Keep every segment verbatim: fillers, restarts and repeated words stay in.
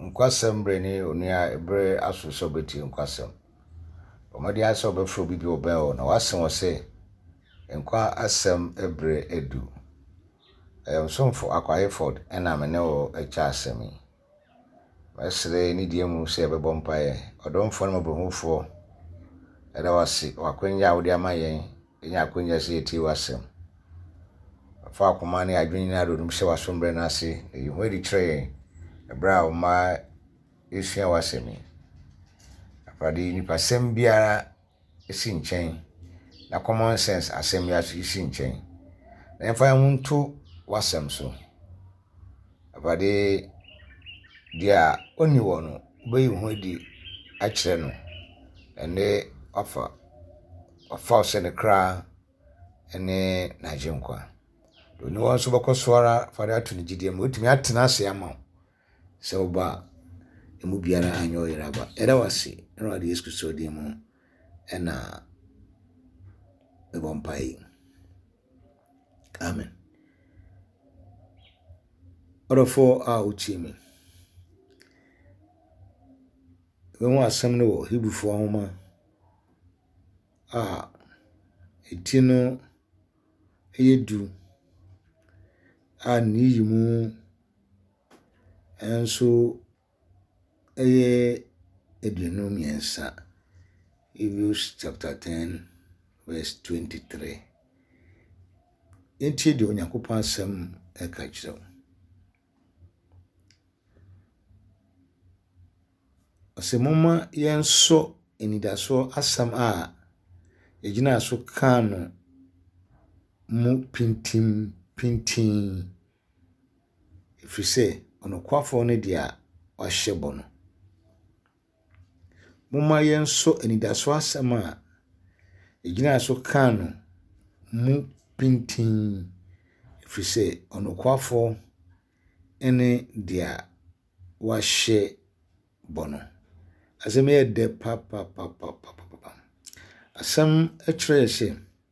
nkwasem bre ni onua ebre asoso beti nkwasem omadi asa obefro bibi obel na wasem wose nkwa asem ebre edu em somfo akwayeford ena mene o echa asemi basre ni diemu se bebo mpaye odomfo no mabrohufo era wasi wakwenya wodi amayen enya akwenya se eti wasem fa akoma ne adwini na rodum se wasombre na ase eyi di tre ebra o ma esua wasemi afadi ni pasem biara esi nchen na common sense asem ya esi nchen na emfa muntu wasem so afadi dia oni wono beyi ho di a kire no ene afa afa se ne kra ene na jinkwa do ni won so bokosora fari atuni gidie mo otimi atena ase ama se oba emu biara anyo yeraba era wasi era di Yesu Kristo di mo ena ebompai amen orofo a uchimi when asem no Hebrewfo ahoma a etino eyedu a niyimu enso eye edunum yensa Hebrews chapter ten verse twenty-three enti de onyakopan asem eka kire asemoma yenso enidaso asam a ejina so kanu mu pintim pintin ifise onokwafo ne dia wahyebo no moma yenso enidaso asam a ejina so kanu mu pintin ifise onokwafo ene dia wahyebo no asem ye de pa pa pa pa pa pa asem etrese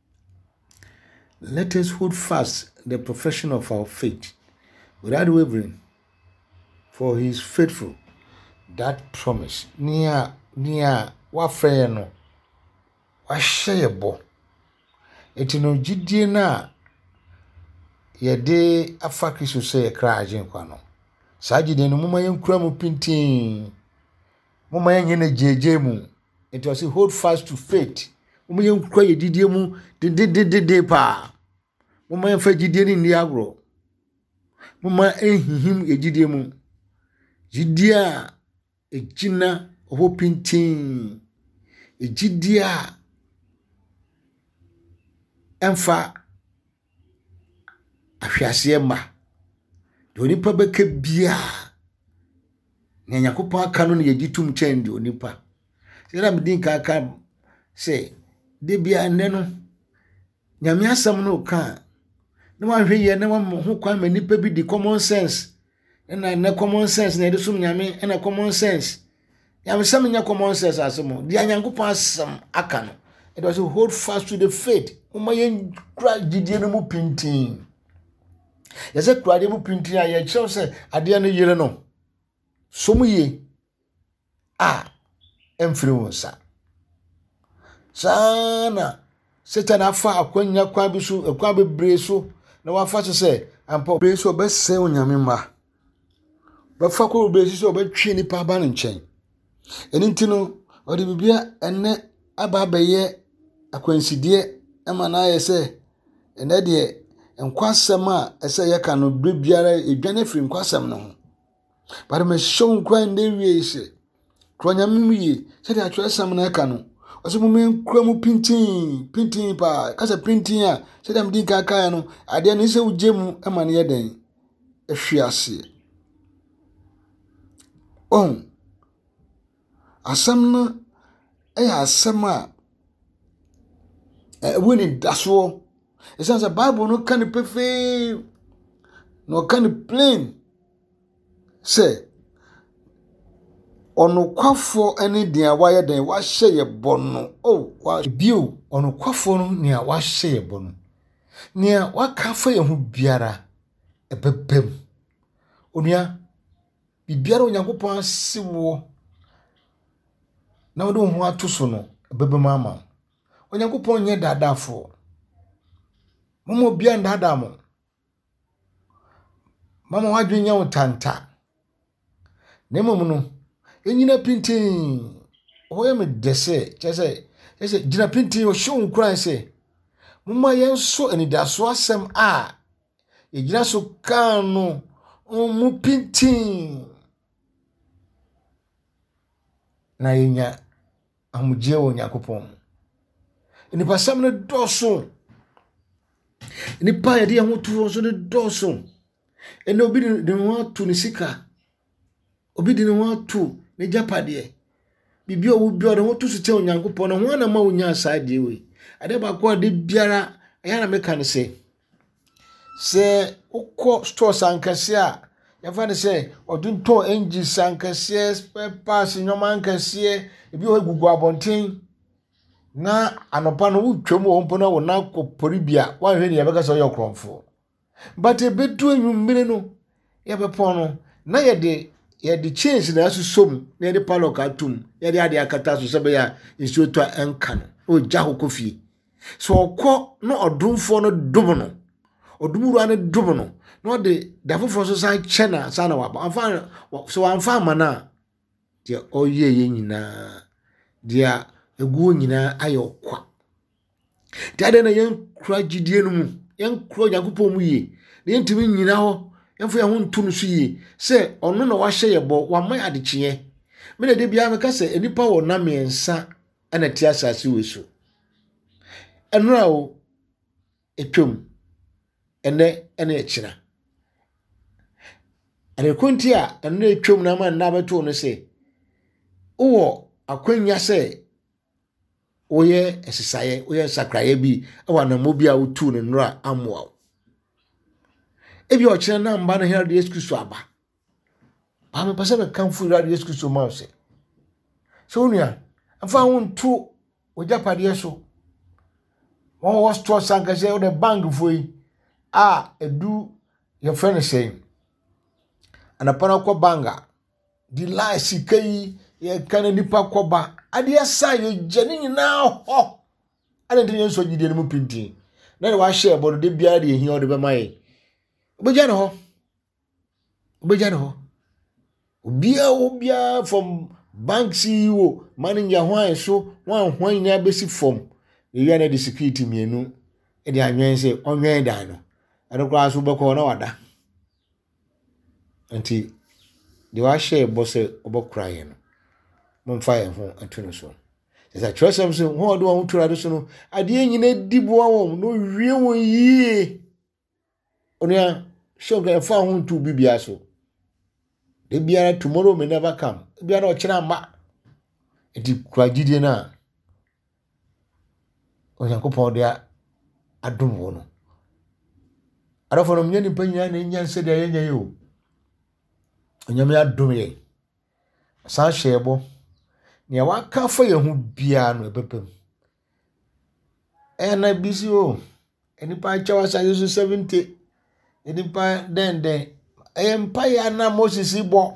let us hold fast the profession of our faith without wavering, for he is faithful that promise near near wa frɛ no wa hyebo etino gidie na ye de afa Kristo sɛ kra agyen kwa no saa gidie no moma yenkura mu pintin moma yenye na jeje mu it was hold fast to faith moma yenkura ye didie mu de de de de pa moma yenfa gidie ni ndi agro moma ehihim ye gidie mu gidie a ejina ho pintin gidie a emfa ahwiase ma de onipa beka bia na Yakobon aka no ye ditum chen de onipa se na medin ka aka se de bia nne no nyame asam no ka na wanhwe ye na ho kwan ma nipa bi di common sense na na common sense na de sum nyame na common sense nyame sam nya common sense asem de Yakobon asam aka no it was to hold fast to the faith uma ye kra gidie no mu pintin yese kra de mu pintin a ye kyew se ade no yire no somuye a emfiri wonsa sana Satan afa akwanya kwa bisu akwa bebre so na wafa so se ampa bebre so obese onyame ma bafa ko bebre so obetwe ni pa ba no nchen eni ntino odi bibia enne aba beye akwansidie ema na yese enne de enkwasem a ese yeka no bebiara edwane firi enkwasem no but me show nkwa nde wiese kronyame mu yi se de atwesam na eka no oso mu men kura mu pintin pintin pa kasa pintin a se dem din ka ka no ade no se ugemu ema ne yeden ehwiase on asam na e asam a e woni daso e sense Bible no kan pefe no kan plain say onokwafo ene dia waye den wa hye ye bono oh wa bio onokwafo no nia wa hye ye bono nia wa kafa ye hu biara ebebem onua bibiara onyankopɔn asiwo na wode ho ato so no bebe mama onyankopɔn nye dadafo momo bia ndada mo mama wadwenya utanta nemo no enyina pintin oye me dese chese chese gina pintin o show nkran se mama yenso anidaso asem a egina so kan no mu pintin na yenya amuje wo nyakopon ni pasam ne doso ni pa yede ho to so ne doso ene obi de ho to ne sika obi de ho to ne japade bibi o bi o de ho to so che onyankopon no ho na ma onya asade we ade ba ko de biara aya na meka ne se se ukọ store sankase a ya fa ne se odunto engi sankase spare parts nyoma ankase ebi o gugu abonten na anopa no wutwam wo mpo na wo na kopori bia wa hwe ne yebeka so yokromfo but ebedu enwummire no yebepon no na yede yede change na asusum na yede palo ka tum yede ade akata so sebe ya nsuo to enka no o gya hokofie so okọ no odumfo no dum no odumuru ane dum no no de dafofo so san chena sana wa amfa so amfa mana de oye ye nyina dia egu nyina ayokwa tade na yen kura gidie no mu yen kura yakopon mu ye na yentimi nyina ho yemfo ya ho ntu no so ye se ono na wahye yebo wa man adekye me na de bia me ka se enipa wo na mensa ana ti asase we so enura o etwom ene ene ekira ane konti a ene etwom na man na beto no se wo akwanya se oye esisaye oye sakraye bi ewa na mobi a utu ne nura amwa ebi o kire na mba na hia Yesu Kristo aba ba me pese be kanfu ra Yesu Kristo ma se so nua afa ho ntu ojapade so won wo store sankase o de bank foi a edu ye friend say anapana ko banga di la sikai ye kana nipa koba ade asa ye jani nyina ho ade ntin so gidie no mu pintin na ne wa share bodo de bia de ehia ode be mai obeja ne ho obeja ne ho obia obia from bank C E O manager hwan so wan hwan ni abesi from ye ya na de security mienu e de anwen se onwen dan no ade kwa so beko na wada anti de wa share bose obokra ye no momfa ye ho atuno so esa trusem so ho do ho tura do so no ade nyina dibo awon no wie won yie onia shoga fa ho ntu bibia so de biara tomorrow may never come biara o kira ma edi kwagidie na onyankopon de adom wo no arafo no mnyani panya na nya nse de yenya yo onyame adom ye sa shebo ne wa ka fa ye hu bia no ebepem e na bisi o enipa chawa sa yesu seventy enipa den den e mpa ya na Moses bo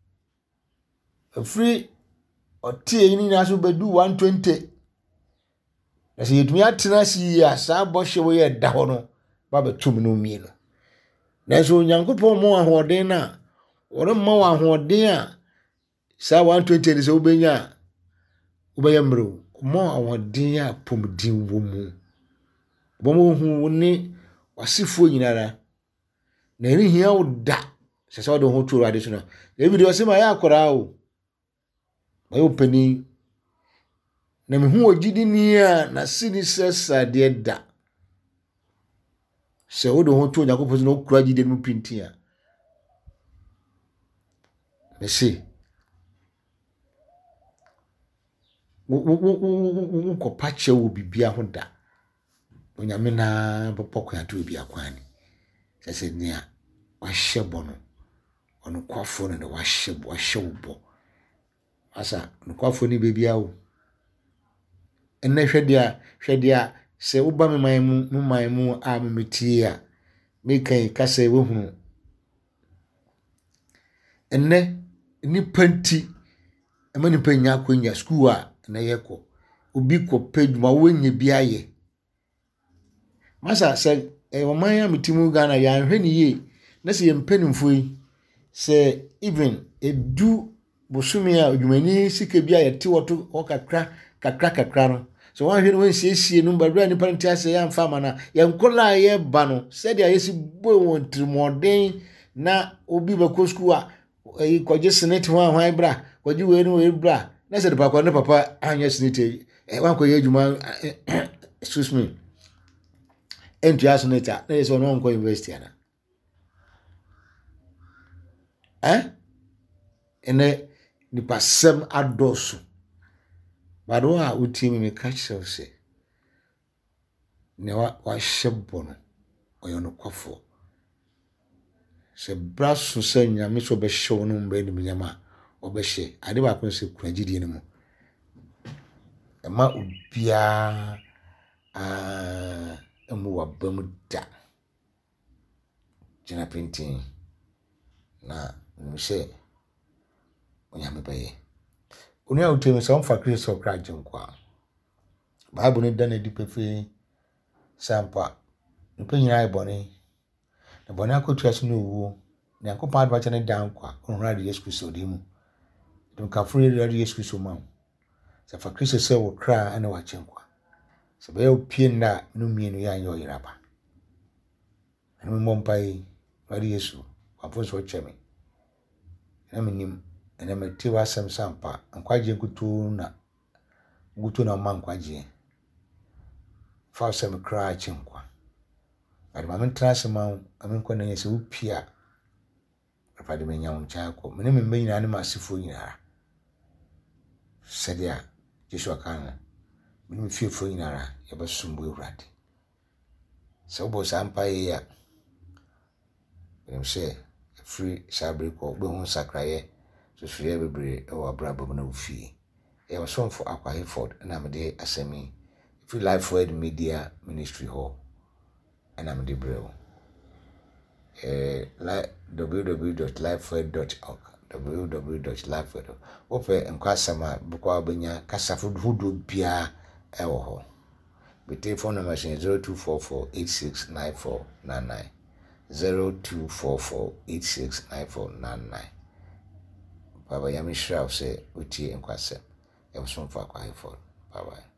free otie yin ni aso bedu one twenty ese yetumi atena si ya sa bo hwe ye da ho no ba betum no mi no na so nyankopon mo ahoden na ore ma wa ahoden a sa one twenty ni so benya ubayamro mo ahoden a pomdin wo mu bo mo hu ni wasifo nyinara na ri hia wo da se se do ho turu ade so na e video se ma ya akora o ayo pani na me hu ogidi ni a na sini sesa de da se wo do ho turu yakopon no kura gidi mu pintin a me se wo wo wo ko pache wo bibia ho da onyame na bopoko ya to bibia kwani sese nia wahye bono ono kwafo no wahye wahye wo asa no kwafo ni bibia wo enne hwedia hwedia se wo ba me man mu mu man mu a memetie a mekan kase wo hunu enne nipa nti ema nipa nya akonya school a na yekọ obi kọ peduma wonye bi aye masa se e oman ya metimu Ghana ya hwe ni ye na se yempanimfo yi se even edu bosumi a odwumani sika bi aye te woto okakra kakra kakra no so wan hwe no nsiesie no mbadura ni parenti ase ya mfa mana ya nkola ye ba no se dia yesi bo won trimoden na obi ba ko school a e kwaje senate ho ho bra kwaje we no we bra na se de pa kwa ne papa anya senate e wan ko ye adwuma excuse me enti senate na yes ono nko university ana eh ene ni pasem adosu bado a utimi me catch se ne wa wa shebo no oyo no kwafo se braso se nyame so be hyew no mba ni nyama obehye ade ba ko se kuragidie ne mu ema obia ah emu wa bamu da jina printing na mse onyame baye oni a utemi se on fa Kristo kraje nkwa Bible ne da na di pefe sampa nipa nyina ibone na bone akotu aso no wu na yakopa adwa chane dan kwa onra de Yesu Kristo di mu dum ka furu de Yesu Kristo ma se fa Kristo se wo kra ana wa chenkwa se be opie na no mienu ya anyo yiraba anu mo mpai wa Yesu afo so cheme na minim ene meti wa sem sampa nkwaje nkutu na ngutu na man kwaje fa sem kra chenkwa ade ma mentra sema amen kwa na yesi upia afade menya uncha ko mene membe nyina ne masifo nyina sedia Jesu akana mene fiefo nyina ya basumbu urade so bo sampa ye ya mse free sabre ko be hun sakraye so free bebre e wa brabo na ufi e wa sonfo akwa Hayford na mede asemi free life word media ministry ho ana mede brew eh w w w dot lifeword dot org w w w dot lifeword dot org ope enkwasama bukwa benya kasafo hudo bia e wo ho be telephone number zero two four four eight six nine four nine nine zero two four four eight six nine four nine nine Baba yami shraw se uti enkwasem e so mfa kwa Hayford bye bye.